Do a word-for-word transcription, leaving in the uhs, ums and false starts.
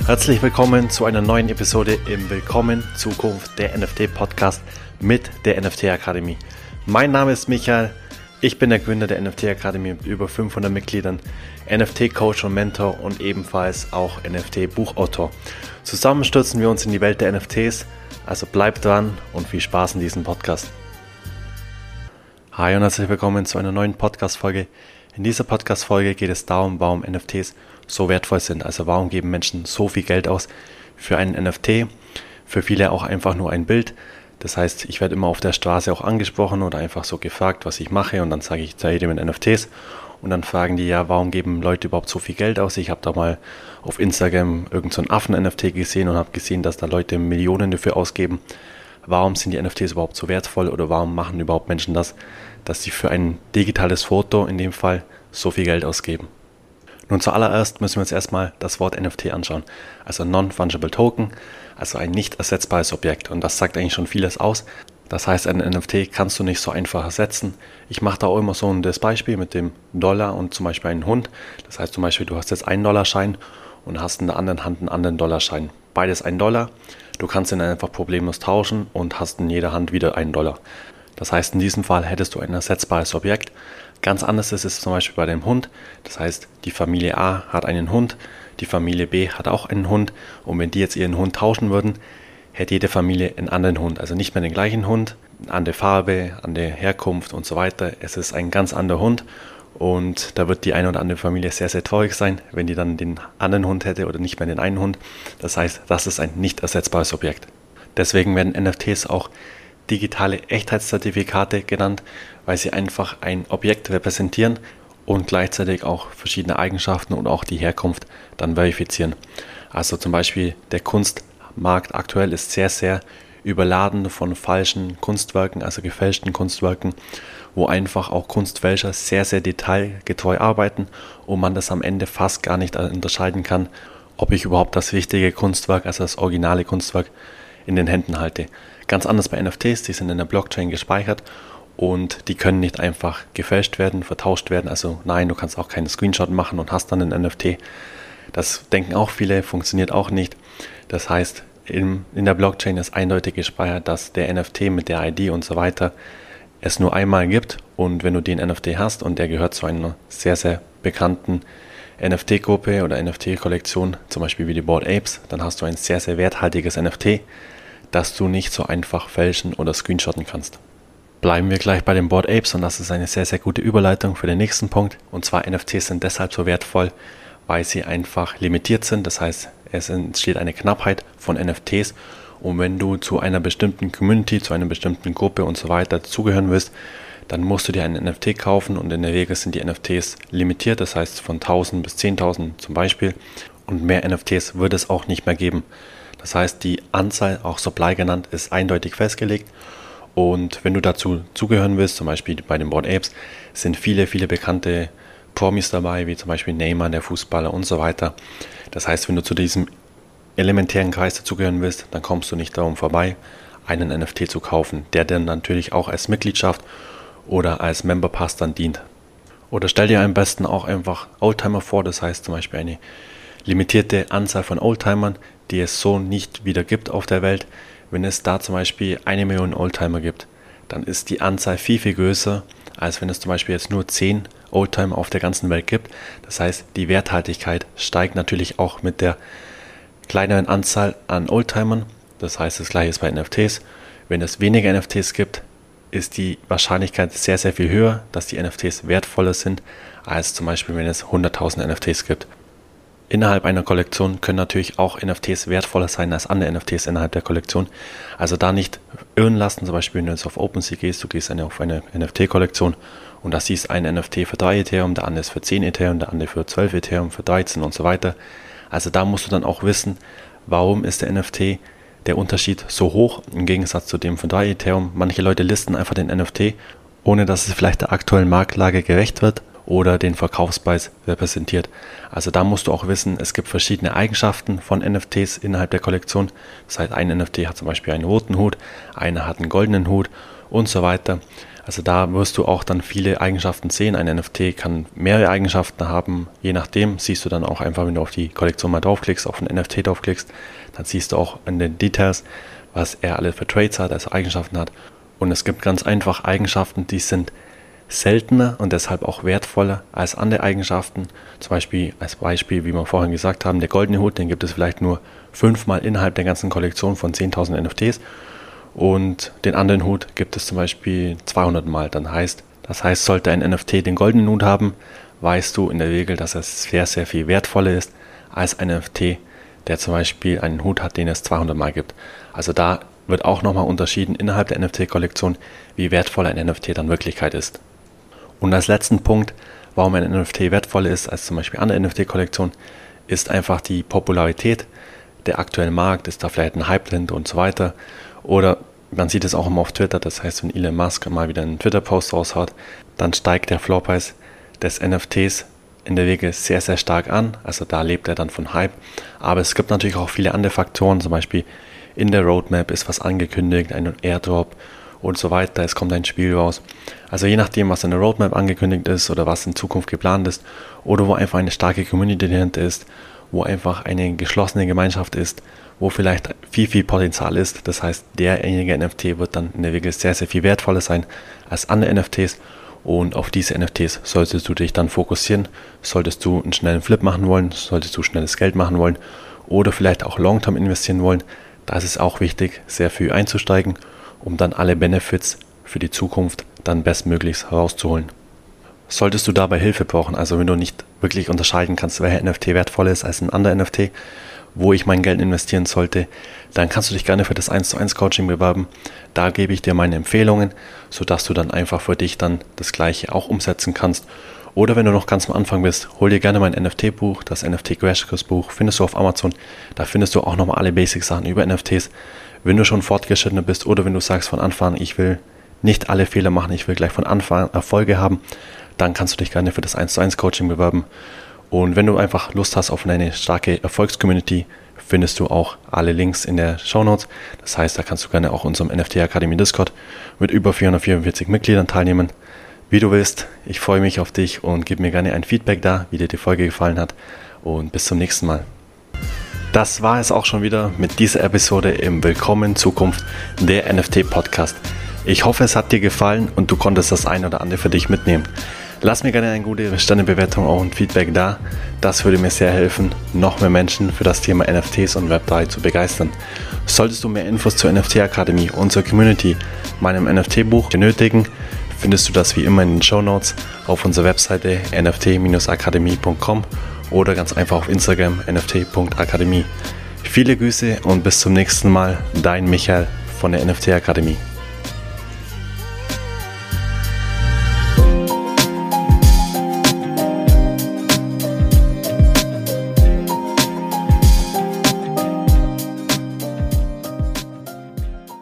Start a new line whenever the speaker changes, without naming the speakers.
Herzlich willkommen zu einer neuen Episode im Willkommen Zukunft der N F T Podcast mit der N F T Akademie. Mein Name ist Michael, ich bin der Gründer der N F T Akademie mit über fünfhundert Mitgliedern, N F T Coach und Mentor und ebenfalls auch N F T Buchautor. Zusammen stürzen wir uns in die Welt der N F Ts, also bleibt dran und viel Spaß in diesem Podcast. Hi und herzlich willkommen zu einer neuen Podcast-Folge. In dieser Podcast-Folge geht es darum, warum N F Ts so wertvoll sind. Also warum geben Menschen so viel Geld aus für einen N F T, für viele auch einfach nur ein Bild. Das heißt, ich werde immer auf der Straße auch angesprochen oder einfach so gefragt, was ich mache, und dann sage ich zu jedem mit N F Ts und dann fragen die, ja, warum geben Leute überhaupt so viel Geld aus? Ich habe da mal auf Instagram irgend so einen Affen-N F T gesehen und habe gesehen, dass da Leute Millionen dafür ausgeben. Warum sind die N F Ts überhaupt so wertvoll oder warum machen überhaupt Menschen das, dass sie für ein digitales Foto in dem Fall so viel Geld ausgeben? Nun, zuallererst müssen wir uns erstmal das Wort N F T anschauen, also Non-Fungible Token, also ein nicht ersetzbares Objekt, und das sagt eigentlich schon vieles aus. Das heißt, ein N F T kannst du nicht so einfach ersetzen. Ich mache da auch immer so das Beispiel mit dem Dollar und zum Beispiel einen Hund. Das heißt zum Beispiel, du hast jetzt einen Dollarschein und hast in der anderen Hand einen anderen Dollarschein. Beides ein Dollar, du kannst ihn einfach problemlos tauschen und hast in jeder Hand wieder einen Dollar. Das heißt, in diesem Fall hättest du ein ersetzbares Objekt. Ganz anders ist es zum Beispiel bei dem Hund. Das heißt, die Familie A hat einen Hund, die Familie B hat auch einen Hund, und wenn die jetzt ihren Hund tauschen würden, hätte jede Familie einen anderen Hund. Also nicht mehr den gleichen Hund, eine andere Farbe, andere Herkunft und so weiter. Es ist ein ganz anderer Hund, und da wird die eine oder andere Familie sehr, sehr traurig sein, wenn die dann den anderen Hund hätte oder nicht mehr den einen Hund. Das heißt, das ist ein nicht ersetzbares Objekt. Deswegen werden N F Ts auch digitale Echtheitszertifikate genannt, weil sie einfach ein Objekt repräsentieren und gleichzeitig auch verschiedene Eigenschaften und auch die Herkunft dann verifizieren. Also zum Beispiel der Kunstmarkt aktuell ist sehr, sehr überladen von falschen Kunstwerken, also gefälschten Kunstwerken, wo einfach auch Kunstfälscher sehr, sehr detailgetreu arbeiten und man das am Ende fast gar nicht unterscheiden kann, ob ich überhaupt das richtige Kunstwerk, also das originale Kunstwerk, in den Händen halte. Ganz anders bei N F Ts, die sind in der Blockchain gespeichert und die können nicht einfach gefälscht werden, vertauscht werden. Also nein, du kannst auch keinen Screenshot machen und hast dann einen N F T. Das denken auch viele, funktioniert auch nicht. Das heißt, in, in der Blockchain ist eindeutig gespeichert, dass der N F T mit der I D und so weiter es nur einmal gibt, und wenn du den N F T hast und der gehört zu einer sehr, sehr bekannten N F T-Gruppe oder N F T-Kollektion, zum Beispiel wie die Bored Apes, dann hast du ein sehr, sehr werthaltiges N F T, das du nicht so einfach fälschen oder screenshotten kannst. Bleiben wir gleich bei den Bored Apes, und das ist eine sehr, sehr gute Überleitung für den nächsten Punkt. Und zwar, N F Ts sind deshalb so wertvoll, weil sie einfach limitiert sind. Das heißt, es entsteht eine Knappheit von N F Ts, und wenn du zu einer bestimmten Community, zu einer bestimmten Gruppe und so weiter zugehören willst, dann musst du dir einen N F T kaufen, und in der Regel sind die N F Ts limitiert, das heißt von tausend bis zehntausend zum Beispiel, und mehr N F Ts wird es auch nicht mehr geben. Das heißt, die Anzahl, auch Supply genannt, ist eindeutig festgelegt, und wenn du dazu zugehören willst, zum Beispiel bei den Bored Apes, sind viele, viele bekannte Promis dabei, wie zum Beispiel Neymar, der Fußballer und so weiter. Das heißt, wenn du zu diesem elementären Kreis dazugehören willst, dann kommst du nicht darum vorbei, einen N F T zu kaufen, der dann natürlich auch als Mitgliedschaft oder als Member Pass dann dient. Oder stell dir am besten auch einfach Oldtimer vor, das heißt zum Beispiel eine limitierte Anzahl von Oldtimern, die es so nicht wieder gibt auf der Welt. Wenn es da zum Beispiel eine Million Oldtimer gibt, dann ist die Anzahl viel, viel größer, als wenn es zum Beispiel jetzt nur zehn Oldtimer auf der ganzen Welt gibt. Das heißt, die Werthaltigkeit steigt natürlich auch mit der kleineren Anzahl an Oldtimern. Das heißt, das gleiche ist bei N F Ts. Wenn es weniger N F Ts gibt, ist die Wahrscheinlichkeit sehr, sehr viel höher, dass die N F Ts wertvoller sind, als zum Beispiel, wenn es hunderttausend N F Ts gibt. Innerhalb einer Kollektion können natürlich auch N F Ts wertvoller sein als andere N F Ts innerhalb der Kollektion. Also da nicht irren lassen, zum Beispiel wenn du jetzt auf OpenSea gehst, du gehst eine, auf eine N F T-Kollektion und da siehst ein N F T für drei Ethereum, der andere ist für zehn Ethereum, der andere für zwölf Ethereum, für dreizehn und so weiter. Also da musst du dann auch wissen, warum ist der N F T, der Unterschied so hoch im Gegensatz zu dem von drei Ethereum. Manche Leute listen einfach den N F T, ohne dass es vielleicht der aktuellen Marktlage gerecht wird oder den Verkaufspreis repräsentiert. Also da musst du auch wissen, es gibt verschiedene Eigenschaften von N F Ts innerhalb der Kollektion. Das heißt, ein N F T hat zum Beispiel einen roten Hut, einer hat einen goldenen Hut und so weiter. Also da wirst du auch dann viele Eigenschaften sehen. Ein N F T kann mehrere Eigenschaften haben. Je nachdem siehst du dann auch einfach, wenn du auf die Kollektion mal draufklickst, auf den N F T draufklickst, dann siehst du auch in den Details, was er alle für Traits hat, also Eigenschaften hat. Und es gibt ganz einfach Eigenschaften, die sind seltener und deshalb auch wertvoller als andere Eigenschaften. Zum Beispiel, als Beispiel, wie wir vorhin gesagt haben, der goldene Hut, den gibt es vielleicht nur fünfmal innerhalb der ganzen Kollektion von zehntausend N F Ts. Und den anderen Hut gibt es zum Beispiel zweihundert Mal. Dann heißt, das heißt, sollte ein N F T den goldenen Hut haben, weißt du in der Regel, dass es sehr, sehr viel wertvoller ist als ein N F T, der zum Beispiel einen Hut hat, den es zweihundert Mal gibt. Also da wird auch nochmal unterschieden innerhalb der N F T-Kollektion, wie wertvoll ein N F T dann in Wirklichkeit ist. Und als letzten Punkt, warum ein N F T wertvoller ist als zum Beispiel andere N F T-Kollektionen, ist einfach die Popularität. Der aktuelle Markt, ist da vielleicht ein Hype drin und so weiter. Oder man sieht es auch immer auf Twitter, das heißt, wenn Elon Musk mal wieder einen Twitter-Post raushaut, dann steigt der Floorpreis des N F Ts in der Regel sehr, sehr stark an. Also da lebt er dann von Hype. Aber es gibt natürlich auch viele andere Faktoren, zum Beispiel in der Roadmap ist was angekündigt, ein Airdrop und so weiter. Es kommt ein Spiel raus. Also je nachdem, was in der Roadmap angekündigt ist oder was in Zukunft geplant ist oder wo einfach eine starke Community dahinter ist, wo einfach eine geschlossene Gemeinschaft ist, wo vielleicht viel, viel Potenzial ist. Das heißt, derjenige N F T wird dann in der Regel sehr, sehr viel wertvoller sein als andere N F Ts. Und auf diese N F Ts solltest du dich dann fokussieren. Solltest du einen schnellen Flip machen wollen, solltest du schnelles Geld machen wollen oder vielleicht auch Long-Term investieren wollen. Da ist es auch wichtig, sehr früh einzusteigen, um dann alle Benefits für die Zukunft dann bestmöglichst herauszuholen. Solltest du dabei Hilfe brauchen, also wenn du nicht wirklich unterscheiden kannst, welcher N F T wertvoller ist als ein anderer N F T, wo ich mein Geld investieren sollte, dann kannst du dich gerne für das eins zu eins Coaching bewerben. Da gebe ich dir meine Empfehlungen, sodass du dann einfach für dich dann das Gleiche auch umsetzen kannst. Oder wenn du noch ganz am Anfang bist, hol dir gerne mein N F T-Buch, das N F T Crash Course Buch, findest du auf Amazon. Da findest du auch nochmal alle Basic-Sachen über N F Ts. Wenn du schon fortgeschrittener bist oder wenn du sagst von Anfang an, ich will nicht alle Fehler machen, ich will gleich von Anfang an Erfolge haben, dann kannst du dich gerne für das eins zu eins Coaching bewerben. Und wenn du einfach Lust hast auf eine starke Erfolgscommunity, findest du auch alle Links in der Shownotes. Das heißt, da kannst du gerne auch unserem N F T Akademie Discord mit über vierhundertvierundvierzig Mitgliedern teilnehmen. Wie du willst, ich freue mich auf dich und gib mir gerne ein Feedback da, wie dir die Folge gefallen hat. Und bis zum nächsten Mal. Das war es auch schon wieder mit dieser Episode im Willkommen in Zukunft, der N F T Podcast. Ich hoffe, es hat dir gefallen und du konntest das ein oder andere für dich mitnehmen. Lass mir gerne eine gute Sternebewertung auch und Feedback da. Das würde mir sehr helfen, noch mehr Menschen für das Thema N F Ts und Web drei zu begeistern. Solltest du mehr Infos zur N F T Akademie und zur Community, meinem N F T-Buch benötigen, findest du das wie immer in den Shownotes auf unserer Webseite n f t dash akademie punkt com oder ganz einfach auf Instagram n f t punkt akademie. Viele Grüße und bis zum nächsten Mal, dein Michael von der N F T Akademie.